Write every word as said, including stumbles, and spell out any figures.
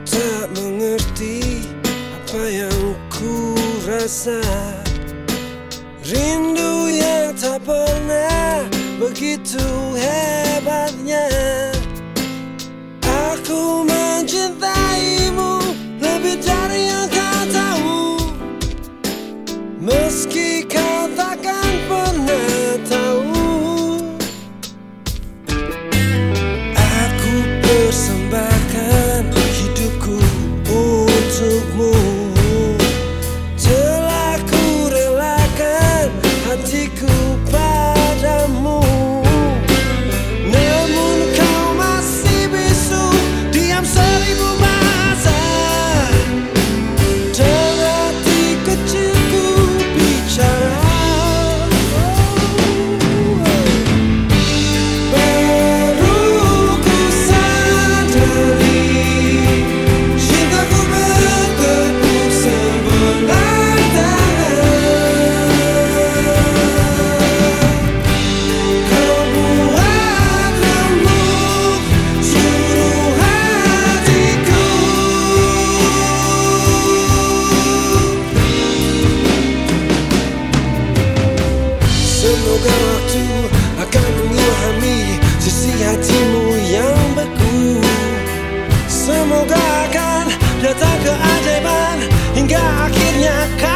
tak mengerti apa yang ku rasa. Rindu yang tak pernah begitu hebatnya. Aku mencintaimu lebih dari yang kau tahu, meski kau takkan pernah tahu. Aku persembahkan hidupku untukmu, telah ku relakan hatiku padamu. Namun kau masih bisu, diam seribu bahasa, dan hati kecilku bicara. Semoga waktu akan mengilhami sisi hatimu yang beku. Semoga akan datang keajaiban hingga akhirnya kau